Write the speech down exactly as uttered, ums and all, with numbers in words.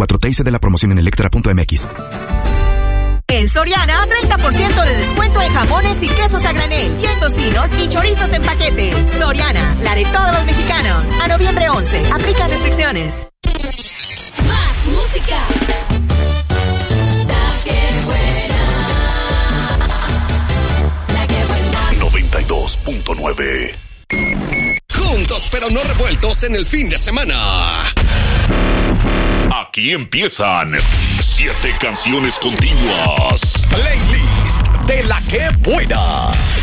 cuatro T I C de la promoción en electra punto m x. En Soriana, treinta por ciento de descuento en jamones y quesos a granel, y en tocinos y chorizos en paquete. Soriana, la de todos los mexicanos. A noviembre once, aplica restricciones. Más música. La que buena. La que buena. noventa y dos punto nueve. Juntos pero no revueltos en el fin de semana. Aquí empiezan siete canciones continuas. Playlist de La que buena.